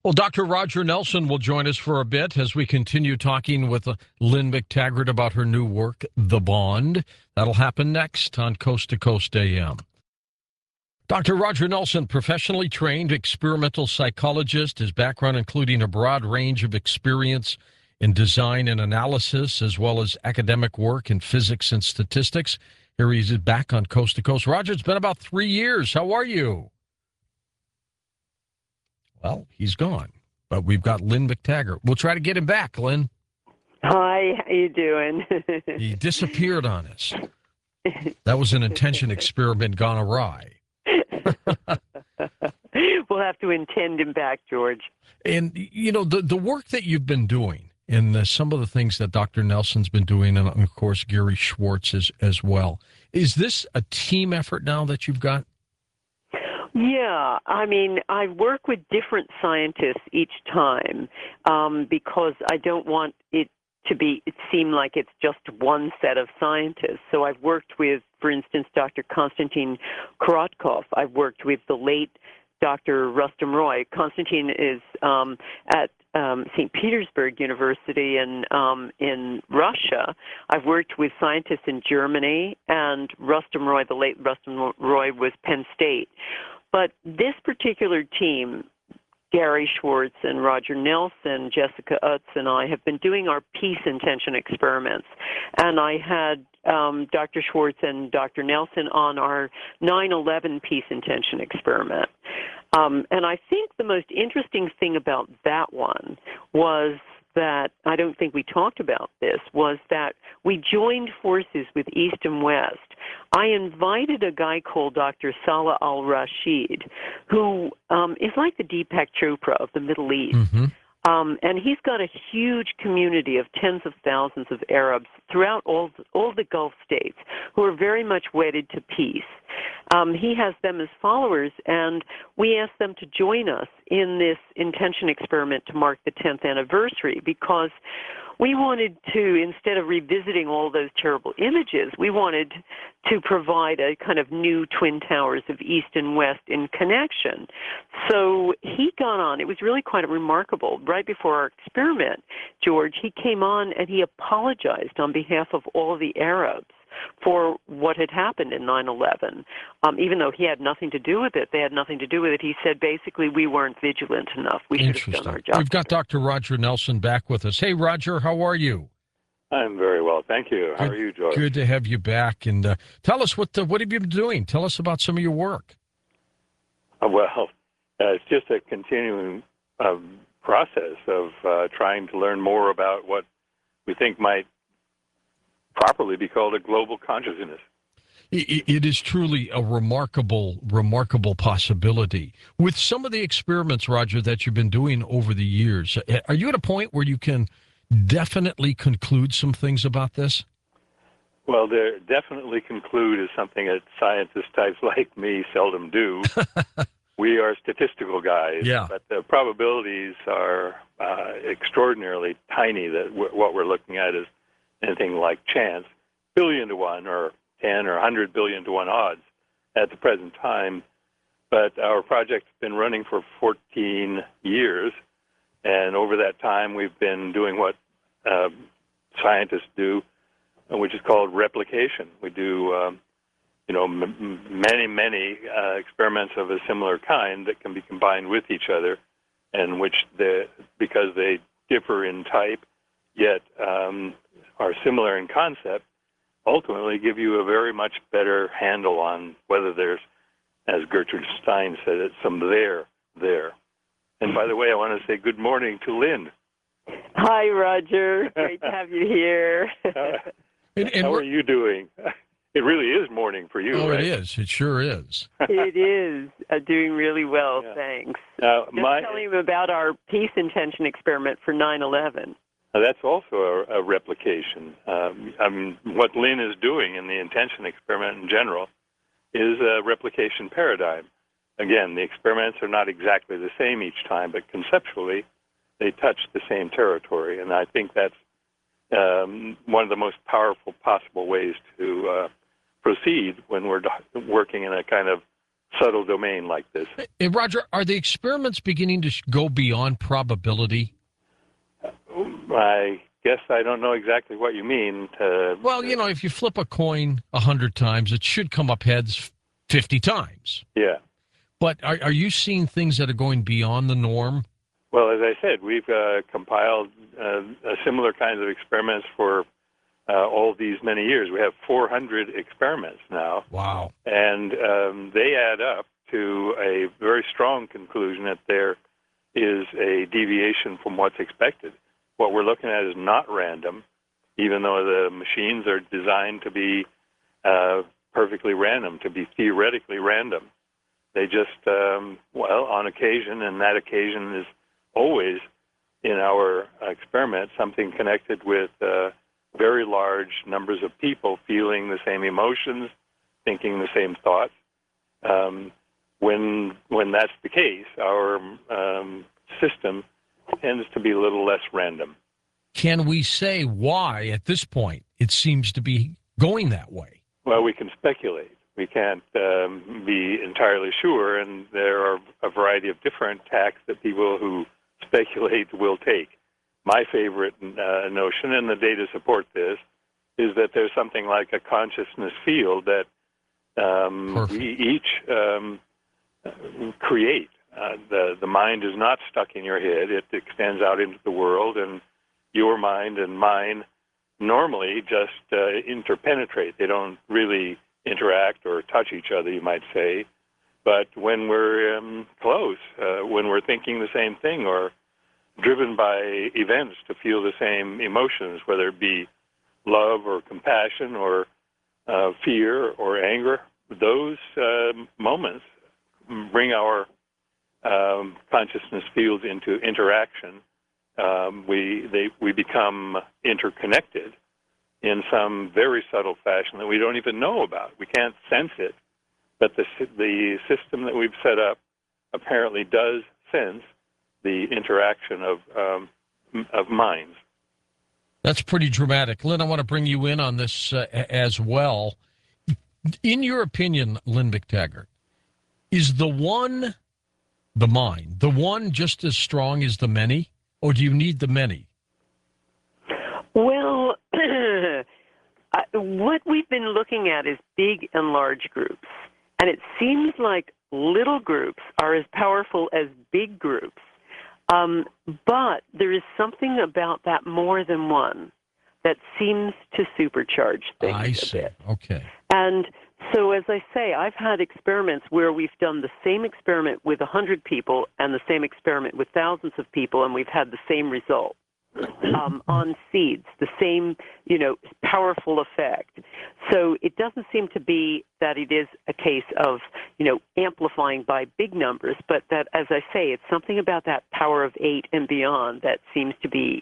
Well, Dr. Roger Nelson will join us for a bit as we continue talking with Lynn McTaggart about her new work, The Bond. That'll happen next on Coast to Coast AM. Dr. Roger Nelson, professionally trained experimental psychologist, his background including a broad range of experience in design and analysis, as well as academic work in physics and statistics. Here he is back on Coast to Coast. Roger, it's been about 3 years. How are you? Well, he's gone, but we've got Lynn McTaggart. We'll try to get him back, Lynn. Hi, how you doing? He disappeared on us. That was an intention experiment gone awry. We'll have to intend him back, George. And, you know, the work that you've been doing and some of the things that Dr. Nelson's been doing, and, of course, Gary Schwartz as well, is this a team effort now that you've got? Yeah, I mean, I work with different scientists each time because I don't want it seem like it's just one set of scientists. So I've worked with, for instance, Dr. Konstantin Korotkov. I've worked with the late Dr. Rustam Roy. Konstantin is at St. Petersburg University in Russia. I've worked with scientists in Germany, and Rustam Roy, the late Rustam Roy, was Penn State. But this particular team, Gary Schwartz and Roger Nelson, Jessica Utz, and I have been doing our peace intention experiments. And I had Dr. Schwartz and Dr. Nelson on our 9/11 peace intention experiment. And I think the most interesting thing about that one was that, I don't think we talked about this, was that we joined forces with East and West. I invited a guy called Dr. Salah al-Rashid, who is like the Deepak Chopra of the Middle East. Mm-hmm. And he's got a huge community of tens of thousands of Arabs throughout all the Gulf states who are very much wedded to peace. He has them as followers, and we asked them to join us in this intention experiment to mark the 10th anniversary, because we wanted to, instead of revisiting all those terrible images, we wanted to provide a kind of new twin towers of East and West in connection. So he got on. It was really quite remarkable. Right before our experiment, George, he came on and he apologized on behalf of all of the Arabs for what had happened in 9/11. Even though he had nothing to do with it, they had nothing to do with it. He said basically we weren't vigilant enough. We should have done our job. We've got Dr. Roger Nelson back with us. Hey, Roger, how are you? I'm very well, thank you. How are you, George? Good to have you back. And tell us, what have you been doing? Tell us about some of your work. It's just a continuing process of trying to learn more about what we think might properly be called a global consciousness. It is truly a remarkable possibility. With some of the experiments, Roger, that you've been doing over the years, are you at a point where you can definitely conclude some things about this? Well, definitely conclude is something that scientist types like me seldom do. We are statistical guys, yeah. But the probabilities are extraordinarily tiny that what we're looking at is anything like chance, 1,000,000,000 to 1 or 10 or 100 billion to 1 odds at the present time. But our project's been running for 14 years, and over that time we've been doing what scientists do, which is called replication. We do, many experiments of a similar kind that can be combined with each other, and which, because they differ in type, yet are similar in concept, ultimately give you a very much better handle on whether there's, as Gertrude Stein said, it's some there. And by the way, I want to say good morning to Lynn. Hi, Roger. Great to have you here. How are you doing? It really is morning for you, Oh, right? it is. It sure is. It is. Doing really well, yeah. Thanks. Just telling you about our peace intention experiment for 9/11. That's also a replication. What Lynn is doing in the intention experiment in general is a replication paradigm. Again, the experiments are not exactly the same each time, but conceptually they touch the same territory. And I think that's one of the most powerful possible ways to proceed when we're working in a kind of subtle domain like this. Hey, Roger, are the experiments beginning to go beyond probability? I guess I don't know exactly what you mean. Well, you know, if you flip a coin 100 times, it should come up heads 50 times. Yeah. But are you seeing things that are going beyond the norm? Well, as I said, we've compiled similar kinds of experiments for all these many years. We have 400 experiments now. Wow. And they add up to a very strong conclusion that there is a deviation from what's expected. What we're looking at is not random, even though the machines are designed to be perfectly random, to be theoretically random. They just, well, on occasion, and that occasion is always in our experiment, something connected with very large numbers of people feeling the same emotions, thinking the same thoughts. When that's the case, our system tends to be a little less random. Can we say why, at this point, it seems to be going that way? Well, we can speculate. We can't be entirely sure, and there are a variety of different tacks that people who speculate will take. My favorite notion, and the data support this, is that there's something like a consciousness field that we each create. The mind is not stuck in your head. It extends out into the world, and your mind and mine normally just interpenetrate. They don't really interact or touch each other, you might say. But when we're close, when we're thinking the same thing or driven by events to feel the same emotions, whether it be love or compassion or fear or anger, those moments bring our consciousness fields into interaction. We become interconnected in some very subtle fashion that we don't even know about. We can't sense it, but the system that we've set up apparently does sense the interaction of minds. That's pretty dramatic. Lynn, I want to bring you in on this as well. In your opinion, Lynn McTaggart, is the one, the mind, the one just as strong as the many, or do you need the many? Well, what we've been looking at is big and large groups. And it seems like little groups are as powerful as big groups. But there is something about that more than one that seems to supercharge things a bit. Okay. And so, as I say, I've had experiments where we've done the same experiment with 100 people and the same experiment with thousands of people, and we've had the same result on seeds, the same, powerful effect. So it doesn't seem to be that it is a case of, amplifying by big numbers, but that, as I say, it's something about that power of 8 and beyond that seems to be,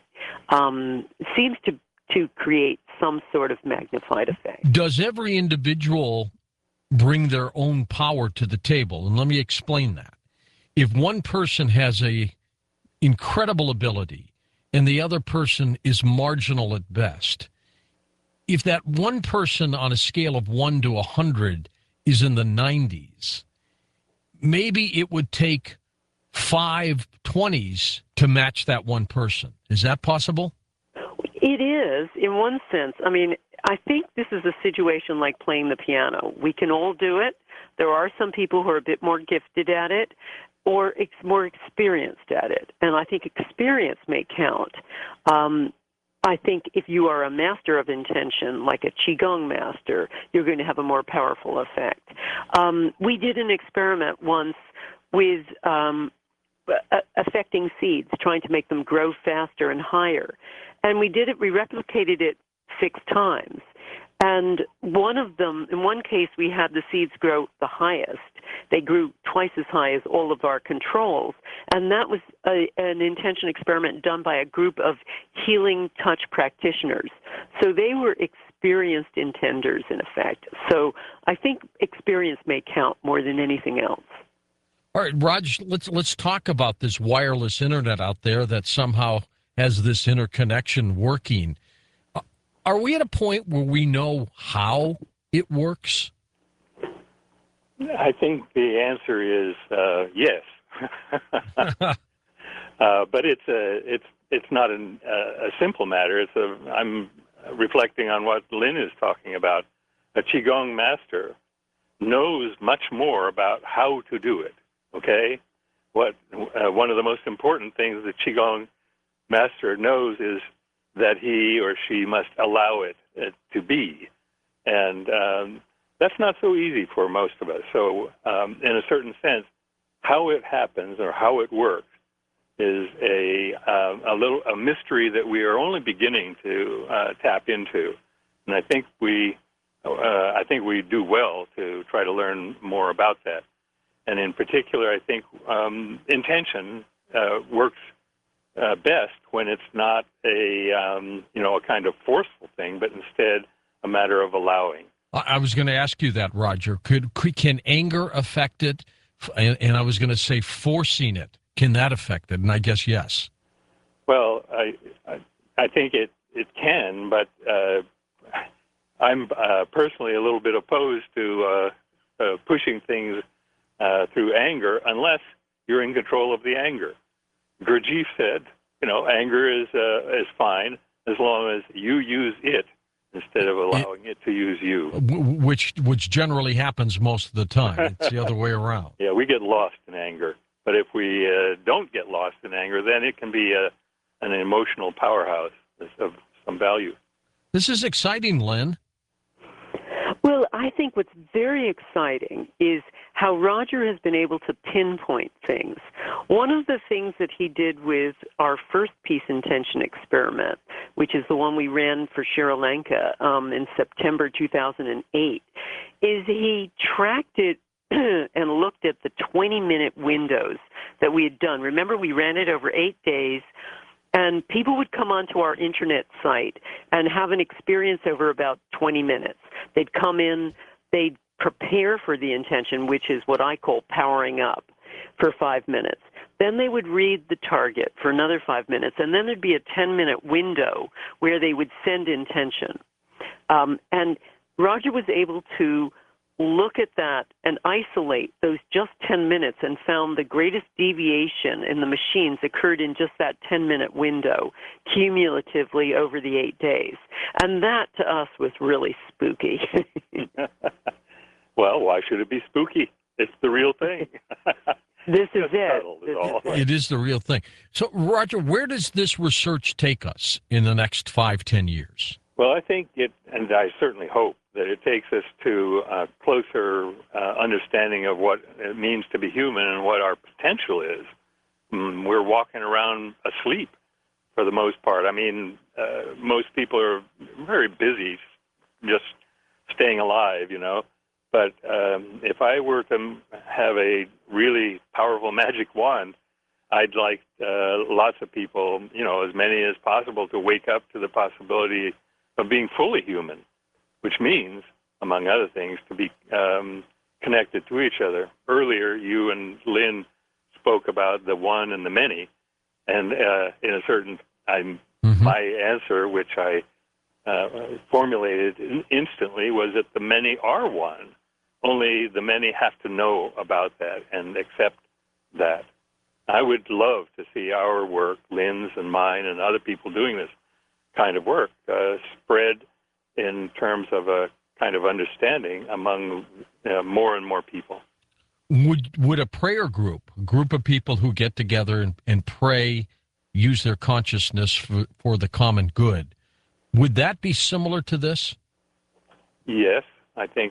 to create some sort of magnified effect. Does every individual bring their own power to the table? And let me explain that. If one person has a incredible ability and the other person is marginal at best, if that one person on a scale of 1 to 100 is in the 90s, maybe it would take 5 20s to match that one person. Is that possible? It is, in one sense. I mean, I think this is a situation like playing the piano. We can all do it. There are some people who are a bit more gifted at it or more experienced at it, and I think experience may count. I think if you are a master of intention, like a Qigong master, you're going to have a more powerful effect. We did an experiment once with affecting seeds, trying to make them grow faster and higher. And we replicated it 6 times. And one of them, in one case, we had the seeds grow the highest. They grew twice as high as all of our controls. And that was an intention experiment done by a group of healing touch practitioners. So they were experienced intenders, in effect. So I think experience may count more than anything else. All right, Raj, let's talk about this wireless internet out there that somehow has this interconnection working. Are we at a point where we know how it works? I think the answer is yes. But it's not a simple matter. I'm reflecting on what Lynn is talking about. A Qigong master knows much more about how to do it. Okay, one of the most important things the Qigong master knows is that he or she must allow it to be, and that's not so easy for most of us. So, in a certain sense, how it happens or how it works is a mystery that we are only beginning to tap into, and I think we do well to try to learn more about that. And in particular, I think intention works best when it's not a kind of forceful thing, but instead a matter of allowing. I was going to ask you that, Roger. Can anger affect it? And I was going to say forcing it. Can that affect it? And I guess yes. Well, I think it can, but I'm personally a little bit opposed to pushing things through anger unless you're in control of the anger. Gurdjieff said, anger is fine as long as you use it instead of allowing it to use you. Which generally happens most of the time. It's the other way around. Yeah, we get lost in anger. But if we don't get lost in anger, then it can be an emotional powerhouse of some value. This is exciting, Lynn. Well, I think what's very exciting is how Roger has been able to pinpoint things. One of the things that he did with our first peace intention experiment, which is the one we ran for Sri Lanka in September 2008, is he tracked it and looked at the 20-minute windows that we had done. Remember, we ran it over 8 days, and people would come onto our internet site and have an experience over about 20 minutes. They'd come in, they'd prepare for the intention, which is what I call powering up, for 5 minutes. Then they would read the target for another 5 minutes, and then there'd be a 10-minute window where they would send intention. And Roger was able to look at that and isolate those just 10 minutes and found the greatest deviation in the machines occurred in just that 10-minute window cumulatively over the 8 days. And that to us was really spooky. Well, why should it be spooky? It's the real thing. This is it. It is the real thing. So, Roger, where does this research take us in the next 5-10 years? Well, I think and I certainly hope that it takes us to a closer understanding of what it means to be human and what our potential is. We're walking around asleep for the most part. I mean, most people are very busy just staying alive, But if I were to have a really powerful magic wand, I'd like lots of people, as many as possible, to wake up to the possibility of being fully human, which means, among other things, to be connected to each other. Earlier, you and Lynn spoke about the one and the many, and in a certain, my answer, which I formulated instantly, was that the many are one. Only the many have to know about that and accept that. I would love to see our work, Lynn's and mine and other people doing this kind of work, spread in terms of a kind of understanding among more and more people. Would a prayer group, a group of people who get together and pray, use their consciousness for the common good, would that be similar to this? Yes, I think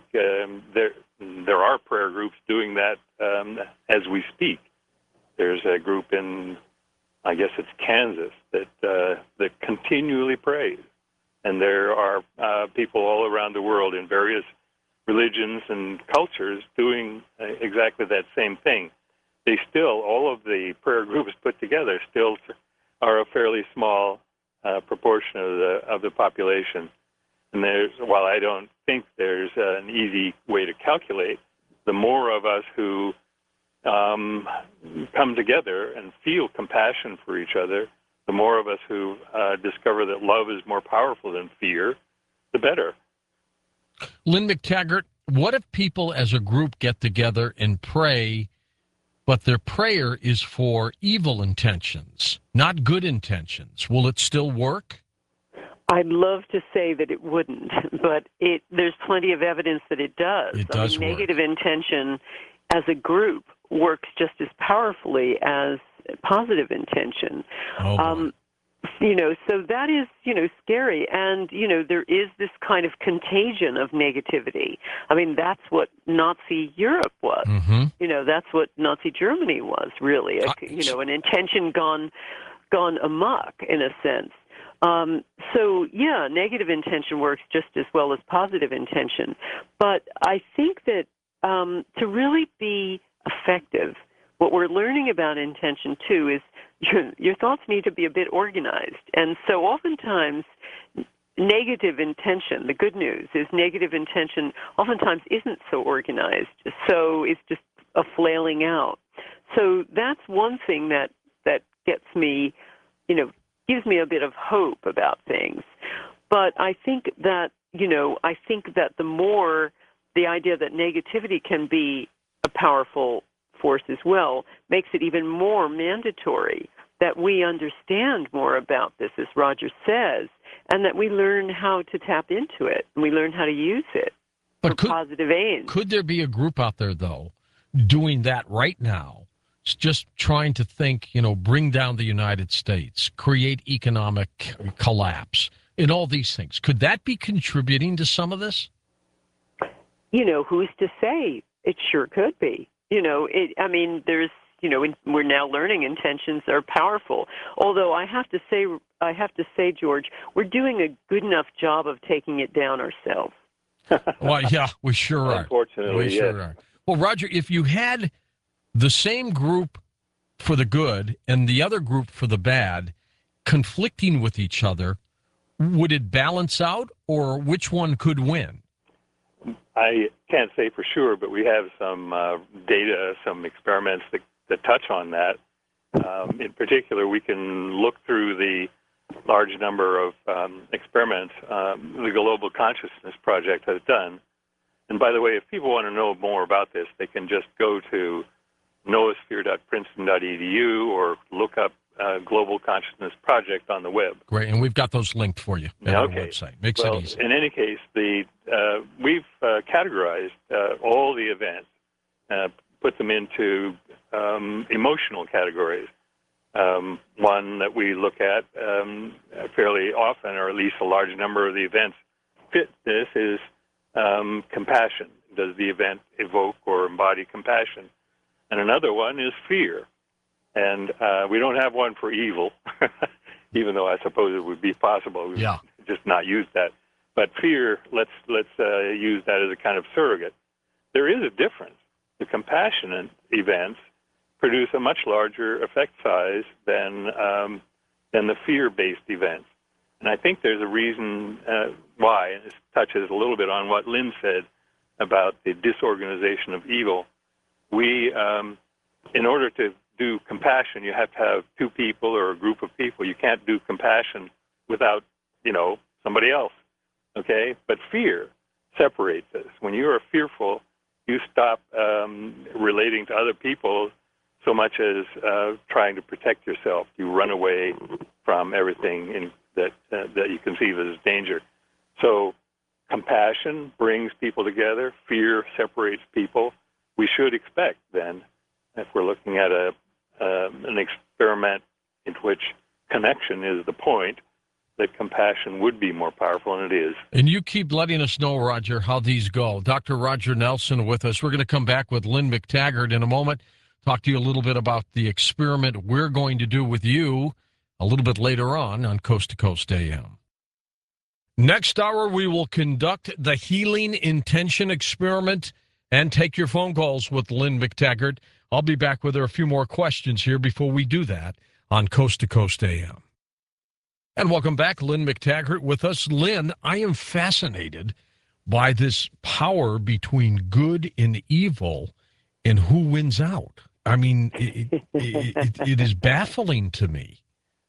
there are prayer groups doing that as we speak. There's a group in, I guess it's Kansas, that continually prays. And there are people all around the world in various religions and cultures doing exactly that same thing. They still, all of the prayer groups put together, still are a fairly small proportion of the population. And while I don't think there's an easy way to calculate, the more of us who come together and feel compassion for each other, the more of us who discover that love is more powerful than fear, the better. Lynn McTaggart, what if people as a group get together and pray, but their prayer is for evil intentions, not good intentions? Will it still work? I'd love to say that it wouldn't, but there's plenty of evidence that it does. It does work. Negative intention as a group works just as powerfully as positive intention. Oh, So that is, scary. And, there is this kind of contagion of negativity. I mean, that's what Nazi Europe was. mm-hmm. That's what Nazi Germany was, really. An intention gone amok, in a sense. Negative intention works just as well as positive intention. But I think that to really be effective, what we're learning about intention, too, is your thoughts need to be a bit organized. And so oftentimes, negative intention, the good news is negative intention oftentimes isn't so organized. So it's just a flailing out. So that's one thing that gets me, gives me a bit of hope about things. But I think that, the more the idea that negativity can be a powerful force as well makes it even more mandatory that we understand more about this, as Roger says, and that we learn how to tap into it and we learn how to use it for positive aims. Could there be a group out there, though, doing that right now? It's just trying to think, bring down the United States, create economic collapse, and all these things. Could that be contributing to some of this? Who's to say? It sure could be. There's, we're now learning intentions are powerful. Although I have to say, George, we're doing a good enough job of taking it down ourselves. Well, yeah, we sure are. Unfortunately, we sure are. Well, Roger, if you had the same group for the good and the other group for the bad conflicting with each other, would it balance out, or which one could win? I can't say for sure, but we have some data, some experiments that touch on that. In particular, we can look through the large number of experiments the Global Consciousness Project has done. And by the way, if people want to know more about this, they can just go to noosphere.princeton.edu or look up Global Consciousness Project on the web. Great, and we've got those linked for you at our website. Makes it easy. In any case, we've categorized all the events, put them into emotional categories. One that we look at fairly often, or at least a large number of the events fit this, is compassion. Does the event evoke or embody compassion? And another one is fear. And we don't have one for evil, even though I suppose it would be possible. We've just not used that. But fear, let's use that as a kind of surrogate. There is a difference. The compassionate events produce a much larger effect size than the fear-based events. And I think there's a reason why, and this touches a little bit on what Lynn said about the disorganization of evil. We, in order to do compassion, you have to have two people or a group of people. You can't do compassion without, somebody else, okay? But fear separates us. When you are fearful, you stop relating to other people so much as trying to protect yourself. You run away from everything that you conceive as danger. So compassion brings people together. Fear separates people. We should expect, then, if we're looking at an experiment in which connection is the point, that compassion would be more powerful, and it is. And you keep letting us know, Roger, how these go. Dr. Roger Nelson with us. We're going to come back with Lynn McTaggart in a moment, talk to you a little bit about the experiment we're going to do with you a little bit later on Coast to Coast AM. Next hour, we will conduct the Healing Intention Experiment and take your phone calls with Lynn McTaggart. I'll be back with her a few more questions here before we do that on Coast to Coast AM. And welcome back, Lynn McTaggart with us. Lynn, I am fascinated by this power between good and evil and who wins out. I mean, it is baffling to me.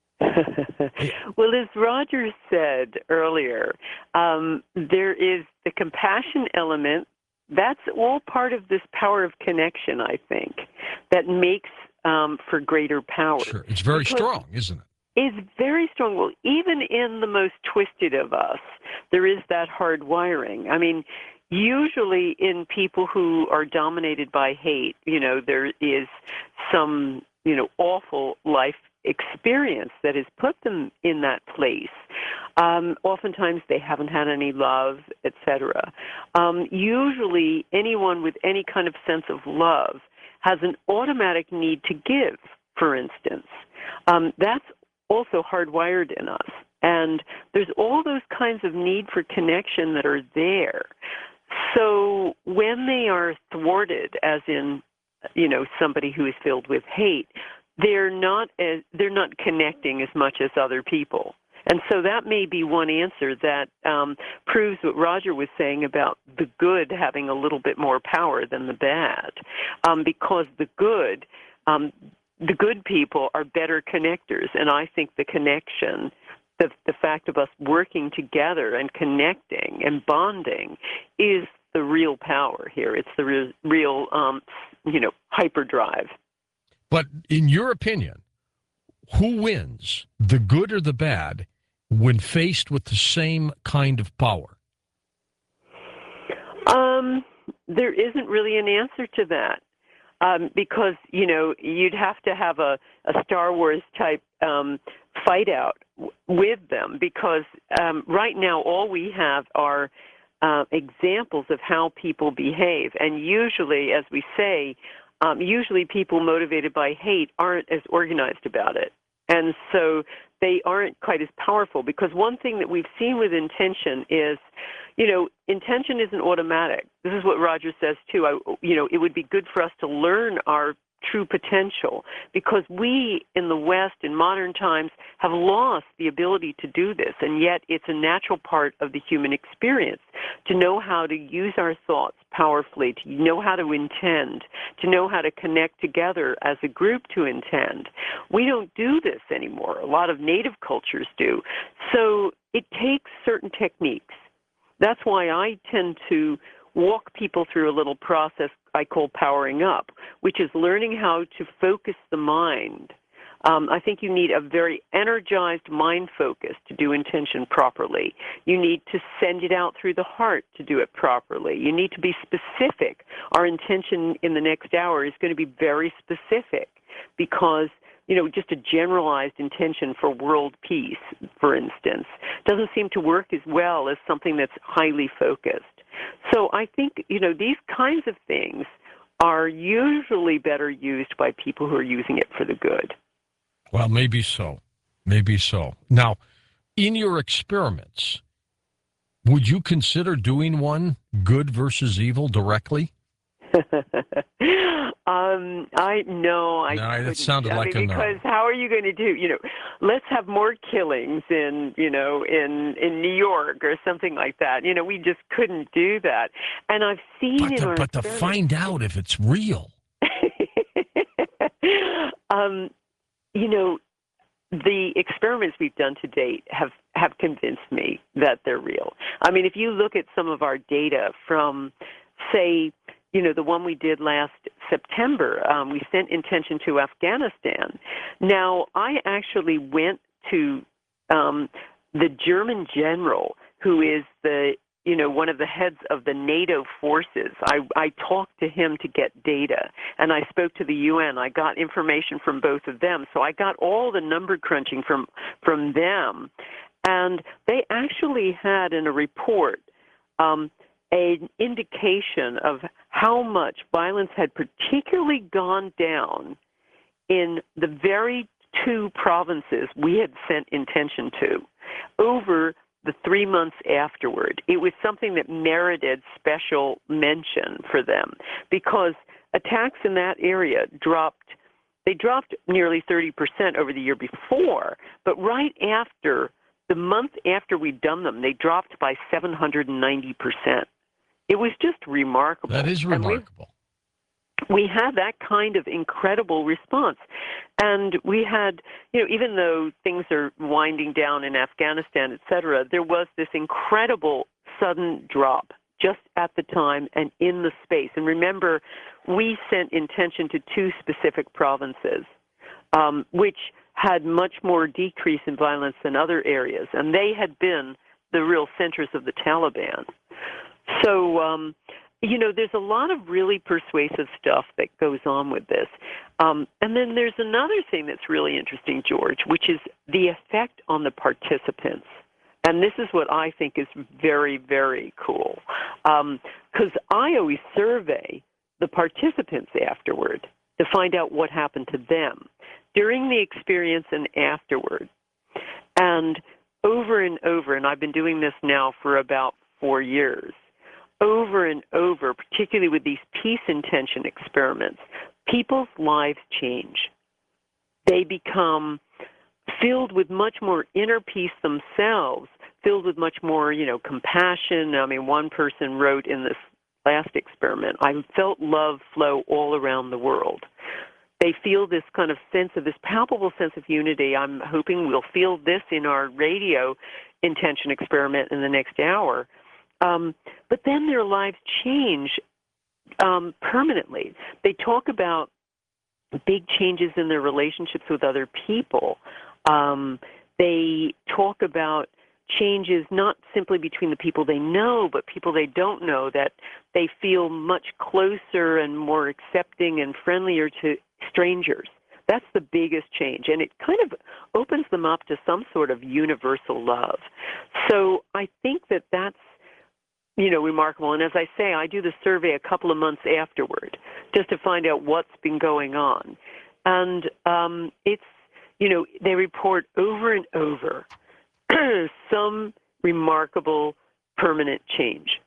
Well, as Roger said earlier, there is the compassion element that's all part of this power of connection, I think, that makes for greater power. Sure. It's very strong, isn't it? Is very strong. Well, even in the most twisted of us, there is that hard wiring. I mean, usually in people who are dominated by hate, there is some, awful life experience that has put them in that place. Oftentimes they haven't had any love, etc. Usually anyone with any kind of sense of love has an automatic need to give, for instance. That's also hardwired in us. And there's all those kinds of need for connection that are there. So when they are thwarted, as in, somebody who is filled with hate, they're not connecting as much as other people. And so that may be one answer that proves what Roger was saying about the good having a little bit more power than the bad, because the good people are better connectors, and I think the connection, the fact of us working together and connecting and bonding, is the real power here. It's the real hyperdrive. But in your opinion, who wins, the good or the bad, when faced with the same kind of power? There isn't really an answer to that. Because, you'd have to have a Star Wars type fight out with them, because right now all we have are examples of how people behave. And usually, as we say, usually people motivated by hate aren't as organized about it. And so they aren't quite as powerful, because one thing that we've seen with intention is, intention isn't automatic. This is what Roger says, too. It would be good for us to learn our true potential, because we in the West in modern times have lost the ability to do this, and yet it's a natural part of the human experience to know how to use our thoughts powerfully, to know how to intend, to know how to connect together as a group to intend. We don't do this anymore. A lot of native cultures do. So it takes certain techniques. That's why I tend to walk people through a little process I call powering up, which is learning how to focus the mind. I think you need a very energized mind focus to do intention properly. You need to send it out through the heart to do it properly. You need to be specific. Our intention in the next hour is going to be very specific, because just a generalized intention for world peace, for instance, doesn't seem to work as well as something that's highly focused. So I think, these kinds of things are usually better used by people who are using it for the good. Well, maybe so. Maybe so. Now, in your experiments, would you consider doing one, good versus evil, directly? I it sounded like a no. Because how are you going to do? Let's have more killings in New York or something like that. We just couldn't do that. And I've seen but to find out if it's real. The experiments we've done to date have convinced me that they're real. I mean, if you look at some of our data from, say, the one we did last September, we sent intention to Afghanistan. Now, I actually went to the German general, who is one of the heads of the NATO forces. I talked to him to get data, and I spoke to the UN. I got information from both of them. So I got all the number crunching from them. And they actually had in a report an indication of how much violence had particularly gone down in the very two provinces we had sent intention to over the 3 months afterward. It was something that merited special mention for them, because attacks in that area dropped nearly 30% over the year before, but right after, the month after we'd done them, they dropped by 790%. It was just remarkable. That is remarkable. We had that kind of incredible response. And we had, even though things are winding down in Afghanistan, et cetera, there was this incredible sudden drop just at the time and in the space. And remember, we sent intention to 2 specific provinces, which had much more decrease in violence than other areas, and they had been the real centers of the Taliban. So, there's a lot of really persuasive stuff that goes on with this. And then there's another thing that's really interesting, George, which is the effect on the participants. And this is what I think is very, very cool, because I always survey the participants afterward to find out what happened to them during the experience and afterward. And over, and I've been doing this now for about 4 years, over and over, particularly with these peace intention experiments, people's lives change. They become filled with much more inner peace themselves, filled with much more, compassion. I mean, one person wrote in this last experiment, I felt love flow all around the world. They feel this kind of sense of, this palpable sense of unity. I'm hoping we'll feel this in our radio intention experiment in the next hour. But then their lives change permanently. They talk about big changes in their relationships with other people. They talk about changes not simply between the people they know, but people they don't know, that they feel much closer and more accepting and friendlier to strangers. That's the biggest change, and it kind of opens them up to some sort of universal love. So I think that that's, remarkable. And as I say, I do the survey a couple of months afterward just to find out what's been going on. And it's, they report over and over some remarkable permanent change.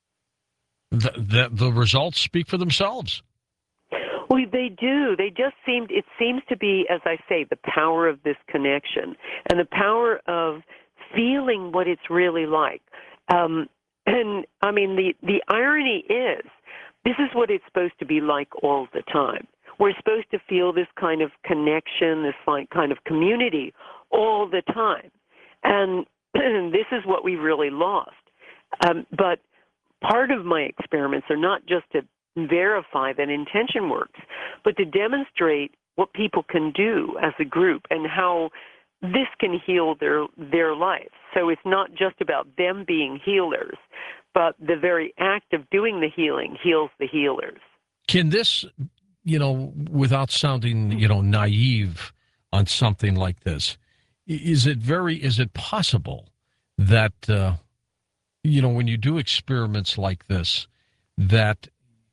The results speak for themselves. Well, they do. It seems to be, as I say, the power of this connection and the power of feeling what it's really like. And I mean, the irony is, this is what it's supposed to be like all the time. We're supposed to feel this kind of connection, this kind of community all the time. And this is what we really lost. But part of my experiments are not just to verify that intention works, but to demonstrate what people can do as a group and how this can heal their lives. So it's not just about them being healers, but the very act of doing the healing heals the healers. Can this, without sounding, naive on something like this, is it possible that, when you do experiments like this, that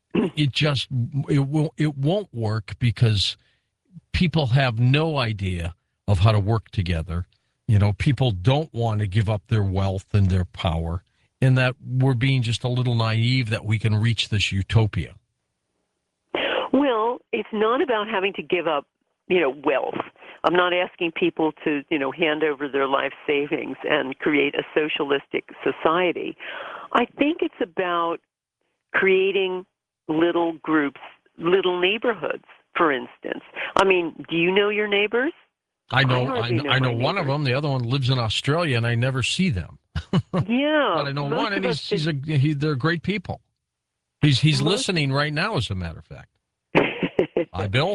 it won't work because people have no idea of how to work together. People don't want to give up their wealth and their power, and that we're being just a little naive that we can reach this utopia? Well, it's not about having to give up, wealth. I'm not asking people to, hand over their life savings and create a socialistic society. I think it's about creating little groups, little neighborhoods, for instance. I mean, do you know your neighbors? I know one of them. The other one lives in Australia, and I never see them. Yeah, but I know one, and they're great people. He's listening right now, as a matter of fact. Hi, Bill.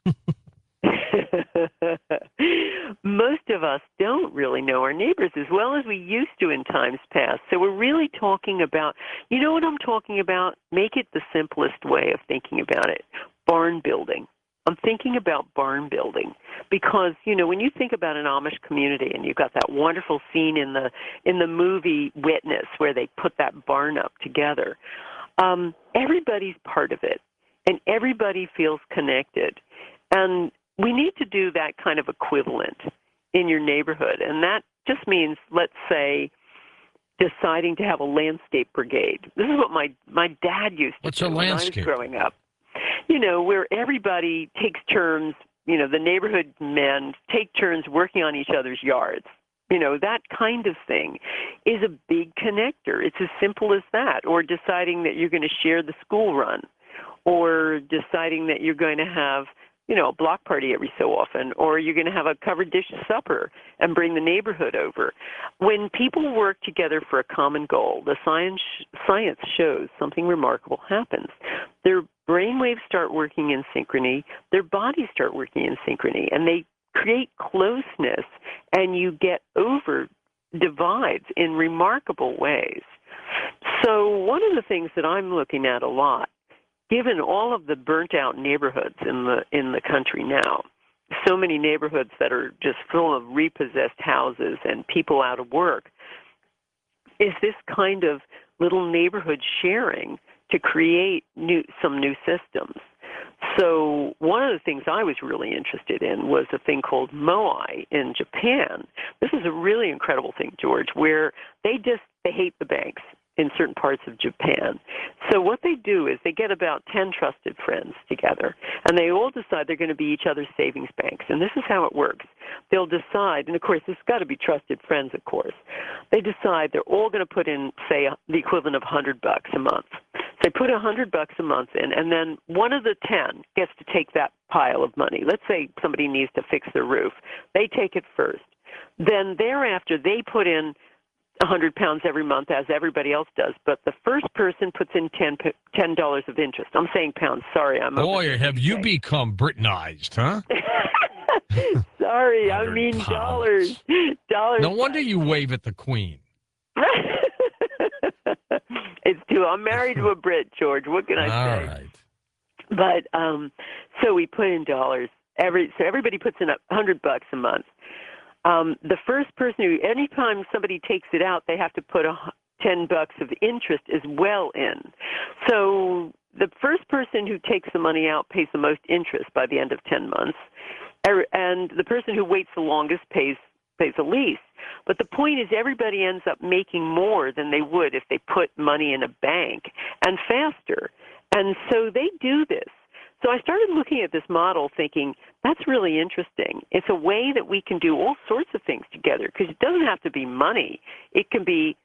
Most of us don't really know our neighbors as well as we used to in times past. So we're really talking about, you know what I'm talking about? Make it the simplest way of thinking about it. Barn building. I'm thinking about barn building because, when you think about an Amish community and you've got that wonderful scene in the movie Witness where they put that barn up together, everybody's part of it and everybody feels connected. And we need to do that kind of equivalent in your neighborhood. And that just means, let's say, deciding to have a landscape brigade. This is what my dad used to do when I was growing up. Where everybody takes turns, the neighborhood men take turns working on each other's yards. That kind of thing is a big connector. It's as simple as that. Or deciding that you're going to share the school run, or deciding that you're going to have a block party every so often, or you're going to have a covered dish supper and bring the neighborhood over. When people work together for a common goal, the science shows something remarkable happens. Their brainwaves start working in synchrony, their bodies start working in synchrony, and they create closeness, and you get over divides in remarkable ways. So one of the things that I'm looking at a lot, given all of the burnt-out neighborhoods in the country now, so many neighborhoods that are just full of repossessed houses and people out of work, is this kind of little neighborhood sharing to create some new systems. So one of the things I was really interested in was a thing called Moai in Japan. This is a really incredible thing, George, where they hate the banks in certain parts of Japan. So what they do is they get about 10 trusted friends together, and they all decide they're going to be each other's savings banks. And this is how it works. They'll decide, and of course, it's got to be trusted friends, of course. They decide they're all going to put in, say, the equivalent of $100 a month. So they put $100 a month in, and then one of the 10 gets to take that pile of money. Let's say somebody needs to fix their roof. They take it first. Then thereafter, they put in £100 every month, as everybody else does, but the first person puts in $10 of interest. I'm saying pounds. Sorry, Boy, have you become Britanized, huh? Sorry, I mean dollars. Dollars. No wonder you wave at the Queen. It's true. I'm married to a Brit, George. What can I say? All right. But so we put in dollars. So everybody puts in $100 a month. The first person anytime somebody takes it out, they have to put $10 of interest as well in. So the first person who takes the money out pays the most interest by the end of 10 months, and the person who waits the longest pays the least. But the point is, everybody ends up making more than they would if they put money in a bank, and faster. And so they do this. So I started looking at this model thinking, that's really interesting. It's a way that we can do all sorts of things together, because it doesn't have to be money. It can be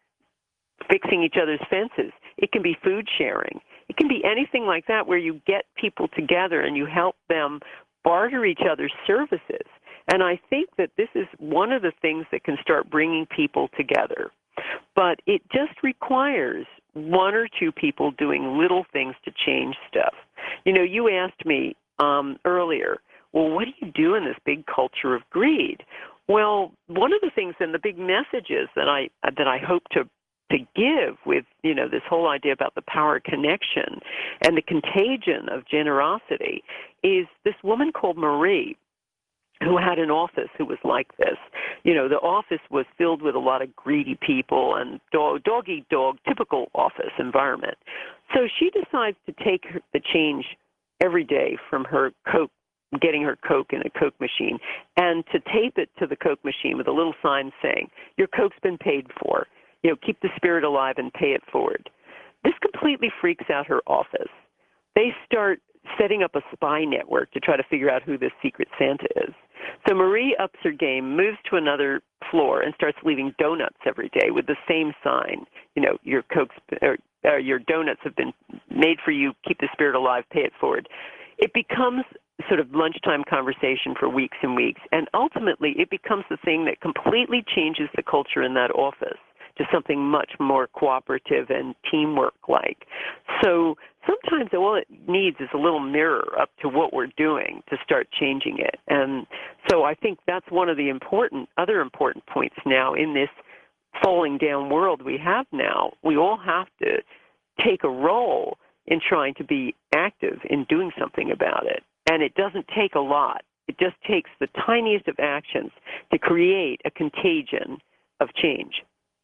fixing each other's fences. It can be food sharing. It can be anything like that, where you get people together and you help them barter each other's services. And I think that this is one of the things that can start bringing people together. But it just requires one or two people doing little things to change stuff. You asked me earlier, well, what do you do in this big culture of greed? Well, one of the things and the big messages that I hope to give with, this whole idea about the power of connection and the contagion of generosity is this woman called Marie, who had an office who was like this. The office was filled with a lot of greedy people and dog-eat-dog, typical office environment. So she decides to take the change every day from her Coke, getting her Coke in a Coke machine, and to tape it to the Coke machine with a little sign saying, your Coke's been paid for. Keep the spirit alive and pay it forward. This completely freaks out her office. They start setting up a spy network to try to figure out who this secret Santa is. So Marie ups her game, moves to another floor, and starts leaving donuts every day with the same sign. Your Cokes, or your donuts have been made for you. Keep the spirit alive. Pay it forward. It becomes sort of lunchtime conversation for weeks and weeks, and ultimately it becomes the thing that completely changes the culture in that office to something much more cooperative and teamwork-like. So sometimes all it needs is a little mirror up to what we're doing to start changing it. And so I think that's one of the other important points now in this falling down world we have now. We all have to take a role in trying to be active in doing something about it. And it doesn't take a lot. It just takes the tiniest of actions to create a contagion of change.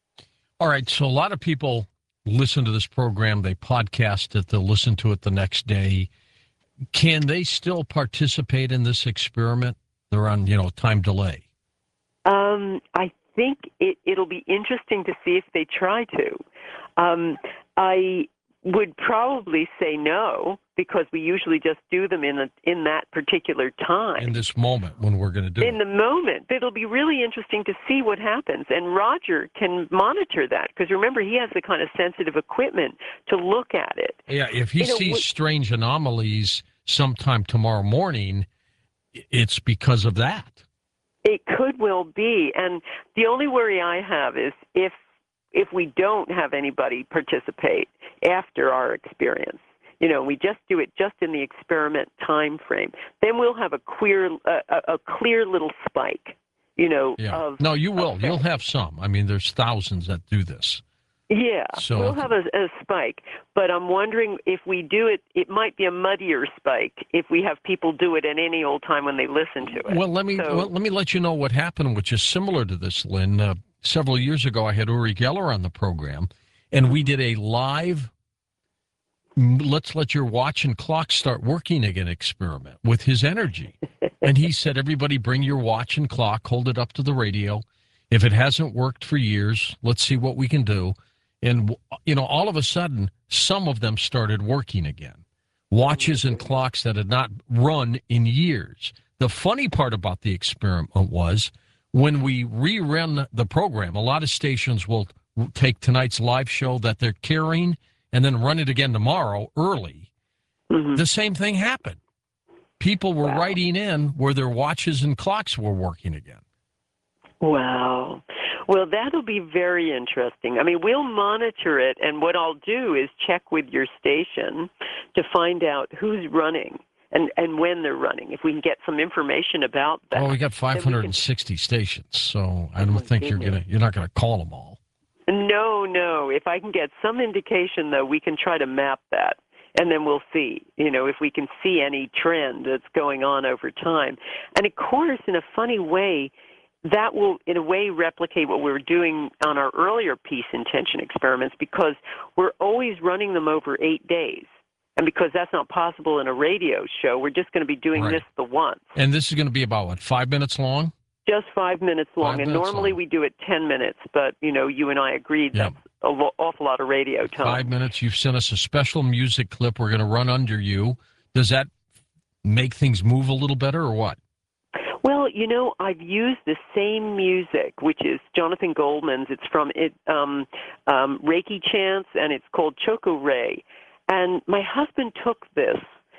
All right, so a lot of people listen to this program, they podcast it, they'll listen to it the next day. Can they still participate in this experiment? They're on, time delay. I think it'll be interesting to see if they try to. I would probably say no, because we usually just do them in that particular time. In this moment when we're going to do it. In the moment. It'll be really interesting to see what happens. And Roger can monitor that, because remember, he has the kind of sensitive equipment to look at it. Yeah, if he sees strange anomalies sometime tomorrow morning, it's because of that. It could well be. And the only worry I have is if we don't have anybody participate after our experience, we just do it just in the experiment time frame, then we'll have a clear little spike, Yeah. No, you will. You'll have some. I mean, there's thousands that do this. Yeah, So we'll have a spike, but I'm wondering if we do it, it might be a muddier spike if we have people do it at any old time when they listen to it. Well, let me let you know what happened, which is similar to this, Lynn. Several years ago, I had Uri Geller on the program, and we did a live let's let your watch and clock start working again experiment with his energy. And he said, everybody bring your watch and clock, hold it up to the radio. If it hasn't worked for years, let's see what we can do. And, all of a sudden, some of them started working again. Watches and clocks that had not run in years. The funny part about the experiment was when we rerun the program, a lot of stations will take tonight's live show that they're carrying and then run it again tomorrow early. Mm-hmm. The same thing happened. People were writing in where their watches and clocks were working again. Wow. Well, that'll be very interesting. I mean, we'll monitor it, and what I'll do is check with your station to find out who's running and when they're running, if we can get some information about that. Well, we got 560 stations, so I don't think you're not gonna call them all. No. If I can get some indication, though, we can try to map that, and then we'll see, if we can see any trend that's going on over time. And, of course, in a funny way, that will, in a way, replicate what we were doing on our earlier peace intention experiments, because we're always running them over 8 days. And because that's not possible in a radio show, we're just going to be doing this the once. And this is going to be about, 5 minutes long? Just 5 minutes long. And normally we do it 10 minutes, but, you and I agreed that's an awful lot of radio time. 5 minutes. You've sent us a special music clip we're going to run under you. Does that make things move a little better or what? Well, I've used the same music, which is Jonathan Goldman's. It's from Reiki Chants, and it's called Choco Ray. And my husband took this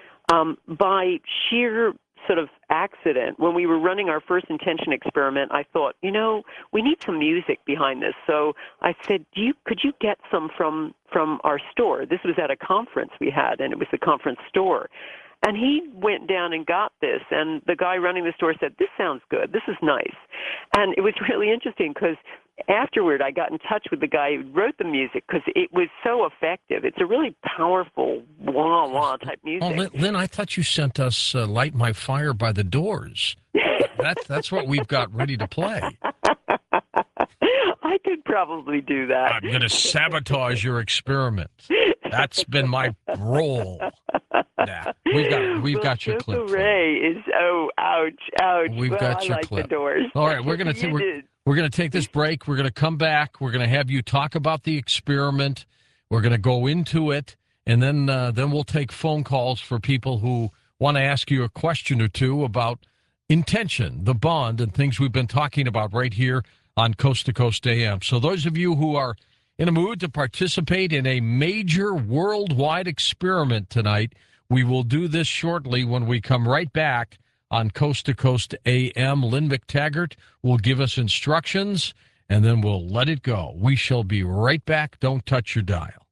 by sheer sort of accident. When we were running our first intention experiment, I thought, we need some music behind this. So I said, could you get some from our store? This was at a conference we had, and it was the conference store. And he went down and got this, and the guy running the store said, this sounds good. This is nice. And it was really interesting because afterward I got in touch with the guy who wrote the music because it was so effective. It's a really powerful wah-wah type music. Oh, Lynn, I thought you sent us Light My Fire by the Doors. That's what we've got ready to play. I could probably do that. I'm going to sabotage your experiment. That's been my role. Yeah, we've got your clip. Ray is ouch. We've got your like clip. The Doors. All right, we're going to take this break. We're going to come back. We're going to have you talk about the experiment. We're going to go into it, and then we'll take phone calls for people who want to ask you a question or two about intention, the bond, and things we've been talking about right here on Coast to Coast AM. So those of you who are in a mood to participate in a major worldwide experiment tonight, we will do this shortly when we come right back on Coast to Coast AM. Lynn McTaggart will give us instructions, and then we'll let it go. We shall be right back. Don't touch your dial.